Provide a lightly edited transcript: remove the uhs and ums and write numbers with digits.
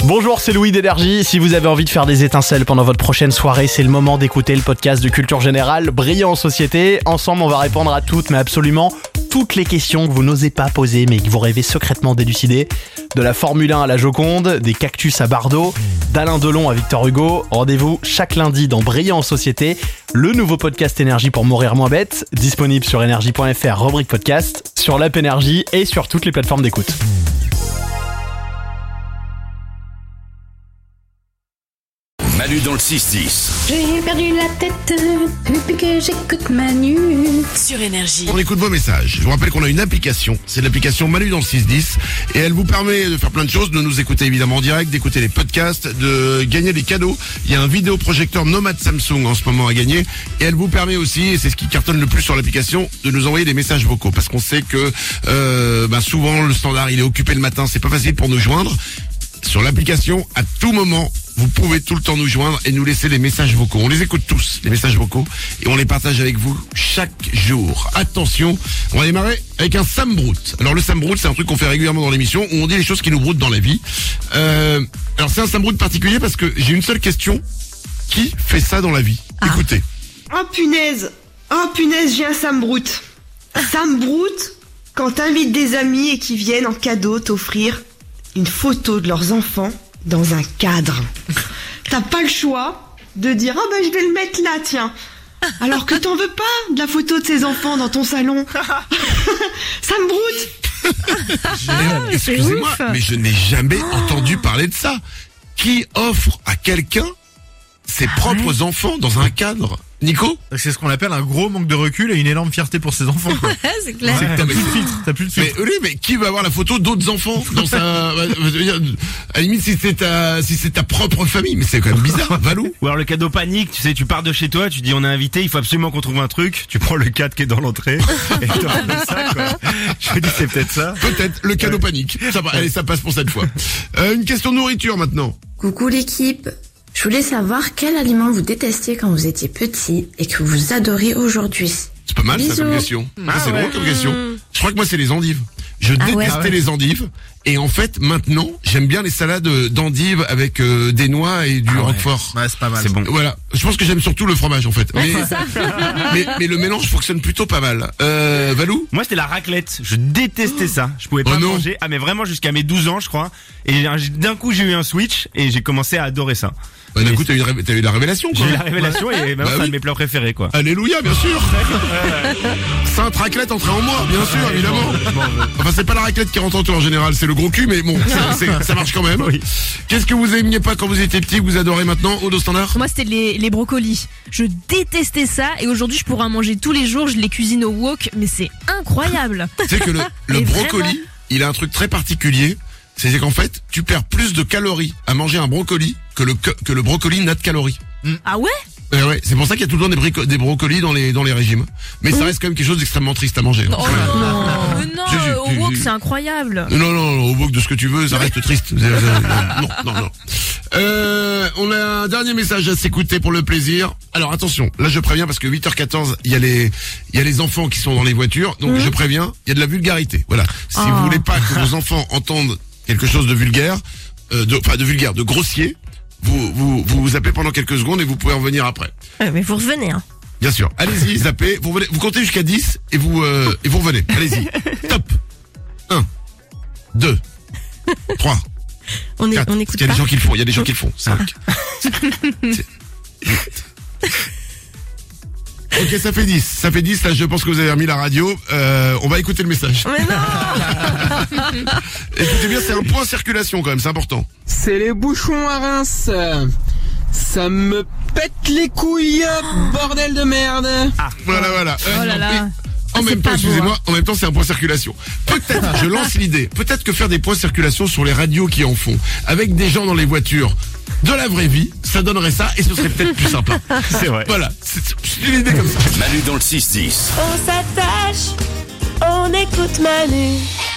Bonjour, c'est Louis d'Énergie. Si vous avez envie de faire des étincelles pendant votre prochaine soirée, c'est le moment d'écouter le podcast de Culture Générale, Brillant en Société. Ensemble, on va répondre à toutes, mais absolument toutes les questions que vous n'osez pas poser, mais que vous rêvez secrètement d'élucider. De la Formule 1 à la Joconde, des cactus à Bardot, d'Alain Delon à Victor Hugo. Rendez-vous chaque lundi dans Brillant en Société, le nouveau podcast Énergie pour mourir moins bête, disponible sur énergie.fr, rubrique podcast, sur l'app Énergie et sur toutes les plateformes d'écoute. Manu dans le 6-10. J'ai perdu la tête depuis que j'écoute Manu sur Énergie. On écoute vos messages. Je vous rappelle qu'on a une application. C'est l'application Manu dans le 6-10. Et elle vous permet de faire plein de choses, de nous écouter évidemment en direct, d'écouter les podcasts, de gagner des cadeaux. Il y a un vidéoprojecteur Nomad Samsung en ce moment à gagner. Et elle vous permet aussi, et c'est ce qui cartonne le plus sur l'application, de nous envoyer des messages vocaux. Parce qu'on sait que souvent le standard il est occupé le matin, c'est pas facile pour nous joindre. Sur l'application, à tout moment, vous pouvez tout le temps nous joindre et nous laisser les messages vocaux. On les écoute tous, les messages vocaux, et on les partage avec vous chaque jour. Attention, on va démarrer avec un Sambrout. Alors le Sambrout, c'est un truc qu'on fait régulièrement dans l'émission, où on dit les choses qui nous broutent dans la vie. Alors c'est un Sambrout particulier parce que j'ai une seule question. Qui fait ça dans la vie? Écoutez. Oh punaise, j'ai un Sambrout. Sambrout, quand t'invites des amis et qu'ils viennent en cadeau t'offrir une photo de leurs enfants dans un cadre. T'as pas le choix de dire « je vais le mettre là, tiens ». Alors que t'en veux pas de la photo de ces enfants dans ton salon. Ça me broute. Excusez-moi, mais je n'ai jamais entendu parler de ça. Qui offre à quelqu'un ses propres enfants dans un cadre? Nico? C'est ce qu'on appelle un gros manque de recul et une énorme fierté pour ses enfants, quoi. C'est clair. T'as plus de filtre, Mais qui va avoir la photo d'autres enfants dans sa... à la limite, si c'est ta propre famille, mais c'est quand même bizarre, Valou. Ou alors le cadeau panique, tu sais, tu pars de chez toi, tu dis on est invité, il faut absolument qu'on trouve un truc, tu prends le cadre qui est dans l'entrée, et tu ramènes ça, quoi. Je me dis c'est peut-être ça. Peut-être, le cadeau panique. Ça va, allez, ça passe pour cette fois. Une question de nourriture maintenant. Coucou l'équipe. Je voulais savoir quel aliment vous détestiez quand vous étiez petit et que vous adorez aujourd'hui. C'est pas mal ça comme question. C'est drôle comme question. Je crois que moi c'est les endives. Je détestais les endives et en fait maintenant j'aime bien les salades d'endives avec des noix et du roquefort. Ouais, c'est pas mal. C'est bon. Voilà, je pense que j'aime surtout le fromage en fait. Mais le mélange fonctionne plutôt pas mal. Valou? Moi c'était la raclette, je détestais ça, je pouvais pas manger, mais vraiment jusqu'à mes 12 ans je crois, et d'un coup j'ai eu un switch et j'ai commencé à adorer ça. D'un coup t'as eu la révélation quoi. J'ai eu la révélation et maintenant c'est un de mes plats préférés quoi. Alléluia, bien sûr. Sainte raclette entrée en moi, bien sûr, évidemment. Enfin c'est pas la raclette qui rentre en toi en général, c'est le gros cul, mais bon, ça marche quand même. Oui. Qu'est-ce que vous aimiez pas quand vous étiez petit, que vous adorez maintenant, Aude au standard? Moi c'était les brocolis. Je détestais ça et aujourd'hui je pourrais en manger tous les jours, je les cuisine au wok, mais c'est incroyable. Tu sais que le brocoli, il a un truc très particulier. C'est qu'en fait, tu perds plus de calories à manger un brocoli que le brocoli n'a de calories. Ah ouais? Ouais, c'est pour ça qu'il y a tout le temps des brocolis dans les régimes. Mais ça reste quand même quelque chose d'extrêmement triste à manger. Oh non, au wok c'est incroyable. Non, au wok de ce que tu veux, ça reste triste. Non. On a un dernier message à s'écouter pour le plaisir. Alors attention, là je préviens parce que 8h14, il y a les enfants qui sont dans les voitures, donc je préviens, il y a de la vulgarité. Voilà. Si vous voulez pas que vos enfants entendent quelque chose de vulgaire, de grossier, vous zappez pendant quelques secondes et vous pouvez en venir après. Mais vous revenez, hein. Bien sûr. Allez-y, zappez. Vous comptez jusqu'à 10 et vous revenez. Allez-y. Top. 1, 2, 3. On 4. écoute Il y a pas. des gens qui le font. 5. 8. Ok, ça fait 10. Là, je pense que vous avez remis la radio. On va écouter le message. Mais non. Écoutez bien, c'est un point circulation quand même, c'est important. C'est les bouchons à Reims. Ça me pète les couilles, bordel de merde. Voilà. Oh là là. En même temps, pas beau, excusez-moi, en même temps, c'est un point circulation. Peut-être, je lance l'idée, peut-être que faire des points circulation sur les radios qui en font, avec des gens dans les voitures, de la vraie vie, ça donnerait ça et ce serait peut-être plus sympa. C'est vrai. Voilà, c'est une idée comme ça. Manu dans le 6-10. On s'attache, on écoute Manu.